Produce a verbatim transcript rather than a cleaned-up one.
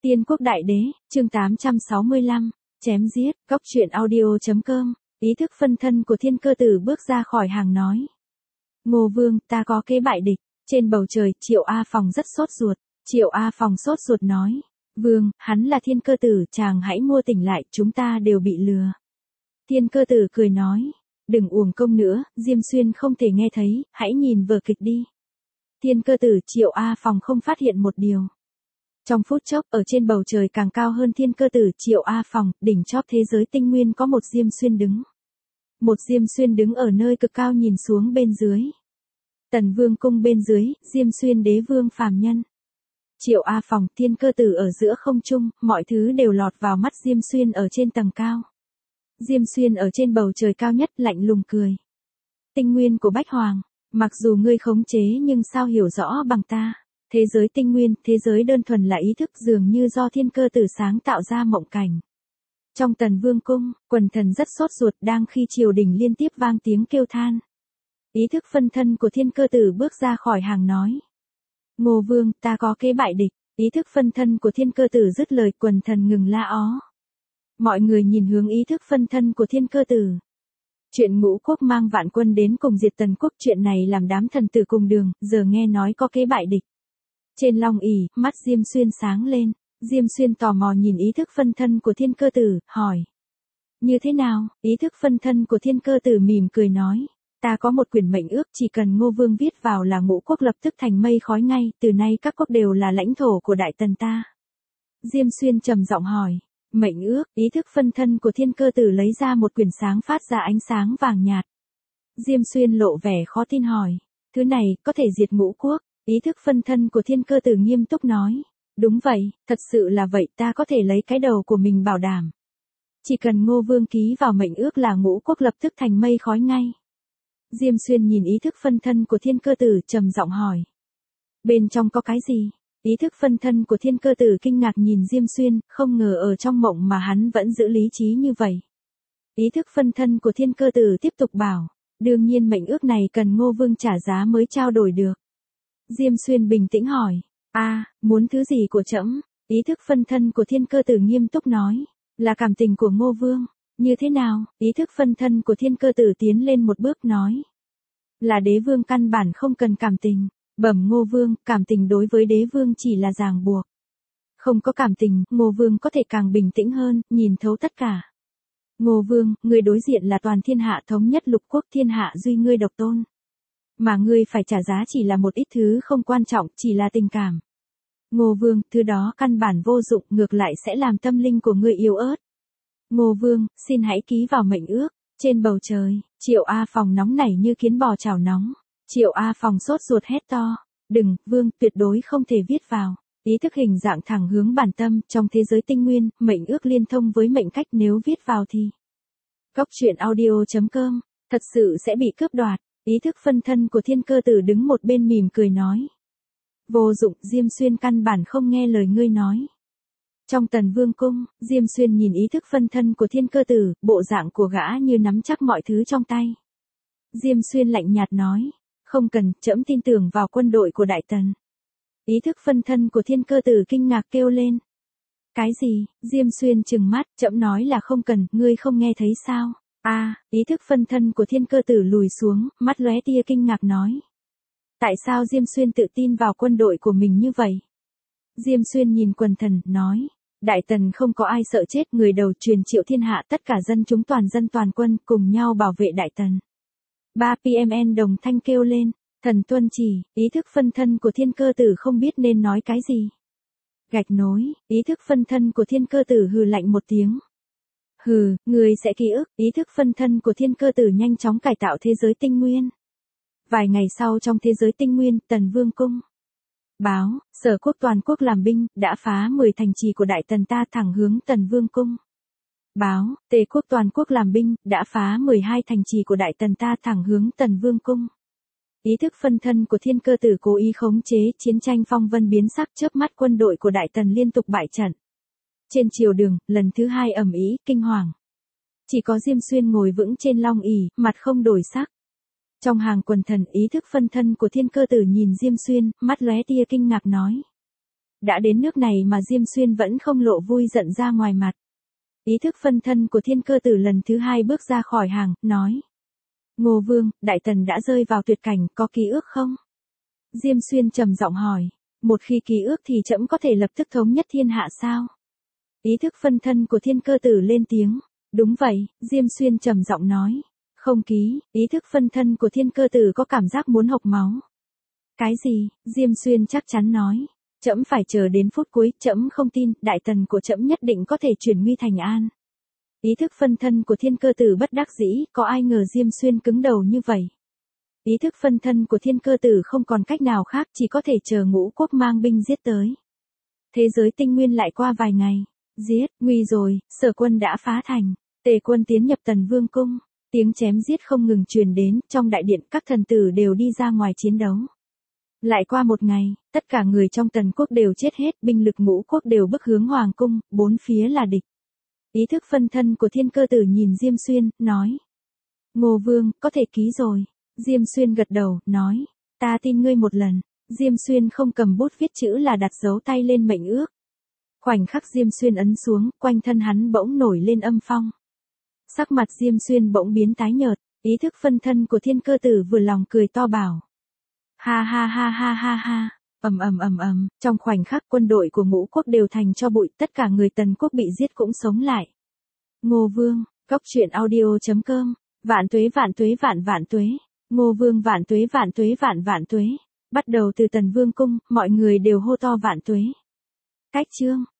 Tiên quốc đại đế, chương tám trăm sáu mươi lăm, chém giết, cóc truyện audio.com, ý thức phân thân của thiên cơ tử bước ra khỏi hàng nói. Ngô Vương, ta có kế bại địch, trên bầu trời, Triệu A Phòng rất sốt ruột, Triệu A Phòng sốt ruột nói. Vương, hắn là thiên cơ tử, chàng hãy mua tỉnh lại, chúng ta đều bị lừa. Thiên cơ tử cười nói, đừng uổng công nữa, Diêm Xuyên không thể nghe thấy, hãy nhìn vở kịch đi. Thiên cơ tử, Triệu A Phòng không phát hiện một điều. Trong phút chốc, ở trên bầu trời càng cao hơn thiên cơ tử, Triệu A Phòng, đỉnh chóp thế giới tinh nguyên có một Diêm Xuyên đứng. Một Diêm Xuyên đứng ở nơi cực cao nhìn xuống bên dưới. Tần Vương cung bên dưới, Diêm Xuyên đế vương phàm nhân. Triệu A Phòng, thiên cơ tử ở giữa không trung, mọi thứ đều lọt vào mắt Diêm Xuyên ở trên tầng cao. Diêm Xuyên ở trên bầu trời cao nhất lạnh lùng cười. Tinh nguyên của Bách Hoàng, mặc dù ngươi khống chế nhưng sao hiểu rõ bằng ta. Thế giới tinh nguyên, thế giới đơn thuần là ý thức dường như do thiên cơ tử sáng tạo ra mộng cảnh. Trong Tần Vương cung, quần thần rất sốt ruột đang khi triều đình liên tiếp vang tiếng kêu than. Ý thức phân thân của thiên cơ tử bước ra khỏi hàng nói. Ngô Vương, ta có kế bại địch. Ý thức phân thân của thiên cơ tử dứt lời, quần thần ngừng la ó. Mọi người nhìn hướng ý thức phân thân của thiên cơ tử. Chuyện Ngũ Quốc mang vạn quân đến cùng diệt Tần quốc, chuyện này làm đám thần tử cùng đường, giờ nghe nói có kế bại địch. Trên long ỷ, mắt Diêm Xuyên sáng lên, Diêm Xuyên tò mò nhìn ý thức phân thân của thiên cơ tử, hỏi. Như thế nào? Ý thức phân thân của thiên cơ tử mỉm cười nói. Ta có một quyển mệnh ước, chỉ cần Ngô Vương viết vào là Ngũ Quốc lập tức thành mây khói ngay, từ nay các quốc đều là lãnh thổ của Đại Tần ta. Diêm Xuyên trầm giọng hỏi. Mệnh ước, ý thức phân thân của thiên cơ tử lấy ra một quyển sáng phát ra ánh sáng vàng nhạt. Diêm Xuyên lộ vẻ khó tin hỏi. Thứ này, có thể diệt Ngũ Quốc. Ý thức phân thân của thiên cơ tử nghiêm túc nói. Đúng vậy, thật sự là vậy, ta có thể lấy cái đầu của mình bảo đảm. Chỉ cần Ngô Vương ký vào mệnh ước là Ngũ Quốc lập tức thành mây khói ngay. Diêm Xuyên nhìn ý thức phân thân của thiên cơ tử trầm giọng hỏi. Bên trong có cái gì? Ý thức phân thân của thiên cơ tử kinh ngạc nhìn Diêm Xuyên, không ngờ ở trong mộng mà hắn vẫn giữ lý trí như vậy. Ý thức phân thân của thiên cơ tử tiếp tục bảo. Đương nhiên mệnh ước này cần Ngô Vương trả giá mới trao đổi được. Diêm Xuyên bình tĩnh hỏi. a à, muốn thứ gì của trẫm? Ý thức phân thân của thiên cơ tử nghiêm túc nói. Là cảm tình của Ngô Vương. Như thế nào? Ý thức phân thân của thiên cơ tử tiến lên một bước nói. Là đế vương căn bản không cần cảm tình. Bẩm Ngô Vương, cảm tình đối với đế vương chỉ là ràng buộc. Không có cảm tình, Ngô Vương có thể càng bình tĩnh hơn, nhìn thấu tất cả. Ngô Vương, người đối diện là toàn thiên hạ thống nhất lục quốc, thiên hạ duy ngươi độc tôn. Mà ngươi phải trả giá chỉ là một ít thứ không quan trọng, chỉ là tình cảm. Ngô Vương, thứ đó căn bản vô dụng, ngược lại sẽ làm tâm linh của ngươi yếu ớt. Ngô Vương, xin hãy ký vào mệnh ước. Trên bầu trời, Triệu A Phòng nóng nảy như kiến bò chảo nóng. Triệu A Phòng sốt ruột hét to. Đừng, Vương, tuyệt đối không thể viết vào. Ý thức hình dạng thẳng hướng bản tâm, trong thế giới tinh nguyên, mệnh ước liên thông với mệnh cách, nếu viết vào thì. Cóc truyện audio.com, thật sự sẽ bị cướp đoạt. Ý thức phân thân của thiên cơ tử đứng một bên mỉm cười nói. Vô dụng, Diêm Xuyên căn bản không nghe lời ngươi nói. Trong Tần Vương cung, Diêm Xuyên nhìn ý thức phân thân của thiên cơ tử, bộ dạng của gã như nắm chắc mọi thứ trong tay. Diêm Xuyên lạnh nhạt nói. Không cần, trẫm tin tưởng vào quân đội của Đại Tần. Ý thức phân thân của thiên cơ tử kinh ngạc kêu lên. Cái gì? Diêm Xuyên trừng mắt, trẫm nói là không cần, ngươi không nghe thấy sao? a à, ý thức phân thân của thiên cơ tử lùi xuống, mắt lóe tia kinh ngạc nói. Tại sao Diêm Xuyên tự tin vào quân đội của mình như vậy? Diêm Xuyên nhìn quần thần, nói. Đại Tần không có ai sợ chết, người đầu truyền triệu thiên hạ, tất cả dân chúng toàn dân toàn quân cùng nhau bảo vệ Đại Tần. ba pê em en đồng thanh kêu lên. Thần tuân chỉ, ý thức phân thân của thiên cơ tử không biết nên nói cái gì. Gạch nối, ý thức phân thân của thiên cơ tử hừ lạnh một tiếng. Hừ, người sẽ ký ức, ý thức phân thân của thiên cơ tử nhanh chóng cải tạo thế giới tinh nguyên. Vài ngày sau trong thế giới tinh nguyên, Tần Vương cung. Báo, Sở quốc toàn quốc làm binh, đã phá mười thành trì của Đại Tần ta thẳng hướng Tần Vương cung. Báo, Tề quốc toàn quốc làm binh, đã phá mười hai thành trì của Đại Tần ta thẳng hướng Tần Vương cung. Ý thức phân thân của thiên cơ tử cố ý khống chế, chiến tranh phong vân biến sắc, chớp mắt quân đội của Đại Tần liên tục bại trận. Trên triều đường, lần thứ hai ầm ĩ, kinh hoàng. Chỉ có Diêm Xuyên ngồi vững trên long ỷ, mặt không đổi sắc. Trong hàng quần thần, ý thức phân thân của thiên cơ tử nhìn Diêm Xuyên, mắt lóe tia kinh ngạc nói. đã đến nước này mà Diêm Xuyên vẫn không lộ vui giận ra ngoài mặt. Ý thức phân thân của Thiên Cơ Tử lần thứ hai bước ra khỏi hàng, nói. Ngô Vương, Đại Tần đã rơi vào tuyệt cảnh, có ký ước không? Diêm Xuyên trầm giọng hỏi. Một khi ký ước thì trẫm có thể lập tức thống nhất thiên hạ sao? Ý thức phân thân của Thiên Cơ Tử lên tiếng. Đúng vậy, Diêm Xuyên trầm giọng nói. Không ký, ý thức phân thân của Thiên Cơ Tử có cảm giác muốn hộc máu. Cái gì? Diêm Xuyên chắc chắn nói. Trẫm phải chờ đến phút cuối, trẫm không tin, Đại Tần của trẫm nhất định có thể chuyển nguy thành an. Ý thức phân thân của Thiên Cơ Tử bất đắc dĩ, có ai ngờ Diêm Xuyên cứng đầu như vậy. Ý thức phân thân của Thiên Cơ Tử không còn cách nào khác, chỉ có thể chờ Ngũ Quốc mang binh giết tới. Thế giới tinh nguyên lại qua vài ngày. Giết, nguy rồi, Sở quân đã phá thành. Tề quân tiến nhập Tần Vương cung. Tiếng chém giết không ngừng truyền đến, trong đại điện các thần tử đều đi ra ngoài chiến đấu. Lại qua một ngày, tất cả người trong Tần quốc đều chết hết, binh lực Ngũ Quốc đều bước hướng Hoàng cung, bốn phía là địch. Ý thức phân thân của Thiên Cơ Tử nhìn Diêm Xuyên, nói. Ngô Vương, có thể ký rồi. Diêm Xuyên gật đầu, nói. Ta tin ngươi một lần. Diêm Xuyên không cầm bút viết chữ là đặt dấu tay lên mệnh ước. Khoảnh khắc Diêm Xuyên ấn xuống, quanh thân hắn bỗng nổi lên âm phong. Sắc mặt Diêm Xuyên bỗng biến tái nhợt, ý thức phân thân của Thiên Cơ Tử vừa lòng cười to bảo. Ha ha ha ha ha ha, ầm ầm ầm ầm, trong khoảnh khắc quân đội của Ngũ Quốc đều thành cho bụi, tất cả người Tần quốc bị giết cũng sống lại. Ngô Vương, Cốc truyện audio chấm com, vạn tuế vạn tuế vạn vạn tuế, Ngô Vương vạn tuế vạn tuế vạn vạn tuế, bắt đầu từ Tần Vương cung, mọi người đều hô to vạn tuế. Cách chương